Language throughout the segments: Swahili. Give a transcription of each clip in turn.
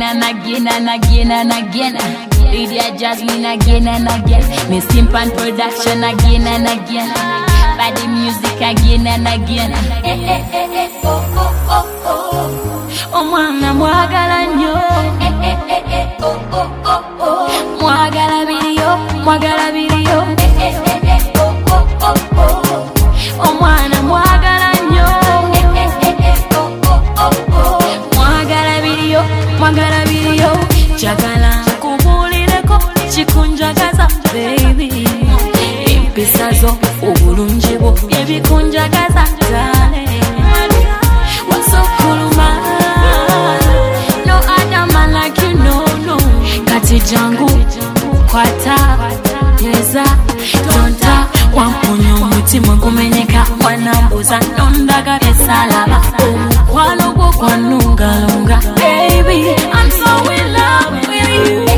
and again and again and again. Lydia Jasmine again and again. Miss Simpan production again and again. Body music again and again. Oh oh oh oh. Omwana mwagala nnyo. Oh oh oh oh. Mwagala video, mwagala video. Oh oh oh oh. Omwana mwagala nnyo. Oh oh oh oh. Mwagala video, mwagala video. Jagala kubulireko chikunjagaza baby. Empisa zo obulungi bwo ebikunjagaza dale. Wasokuluma no other man like you know no. Kati jangu kwata yeza tonta wampunyo mutima kumenyeka wanambuza nondaga besalaba omukwano gwo kwanungalunga baby I'm so in love with you.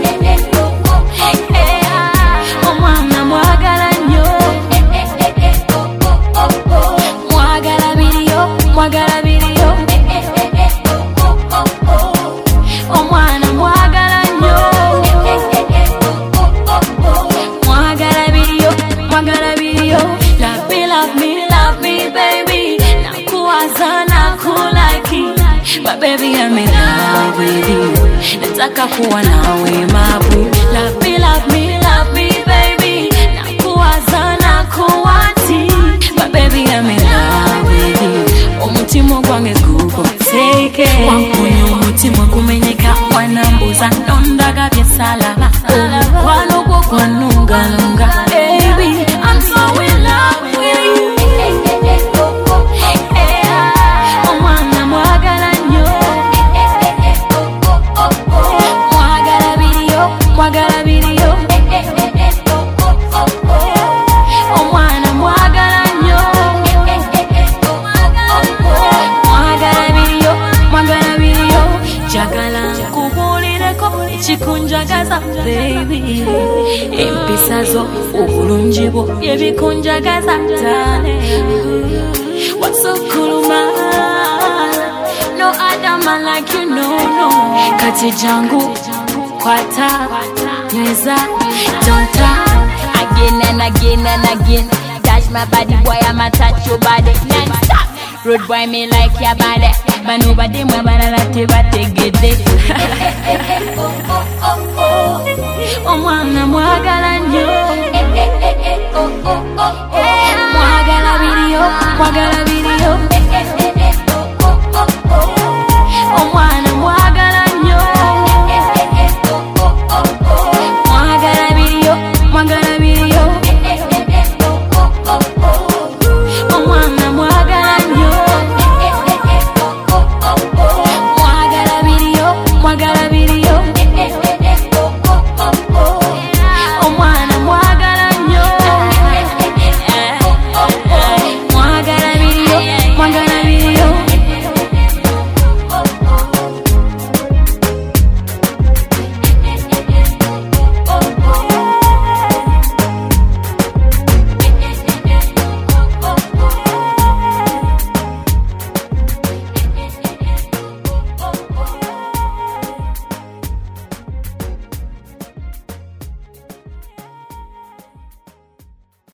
Omwana mwagala nnyo. Mwagala video, mwagala video. Omwana mwagala nnyo. Mwagala video, mwagala video. Love me baby. Nakuwaza nakulaki. But baby I'm in love with you. Nataka kuwa nawe mabu. Love me baby. Nakuwaza nakuwati. But baby I'm in love with you. Omutima gwange guko take. Wampunyo omutima kumenyeka wanambuza nondaga byesalaba. Omukwano gwo kwanungalunga baby I'm so in love with you. Omwana mwagala nnyo. Mwagala video, mwagala video. Omwana mwagala nnyo. Mwagala video, mwagala video. Jagala kubulireko chikunjagaza baby. Empisa zo obulungi bwo ebikunjagaza dale. Wasokuluma no other man like you know no. Kati jangu kwata yeza tonta again and again and again. Touch my body boy I'ma touch your body non-stop. Road boy me like your body. But nobody mwabala tebategede. Omwana mwagala nnyo. Mwagala video, mwagala video.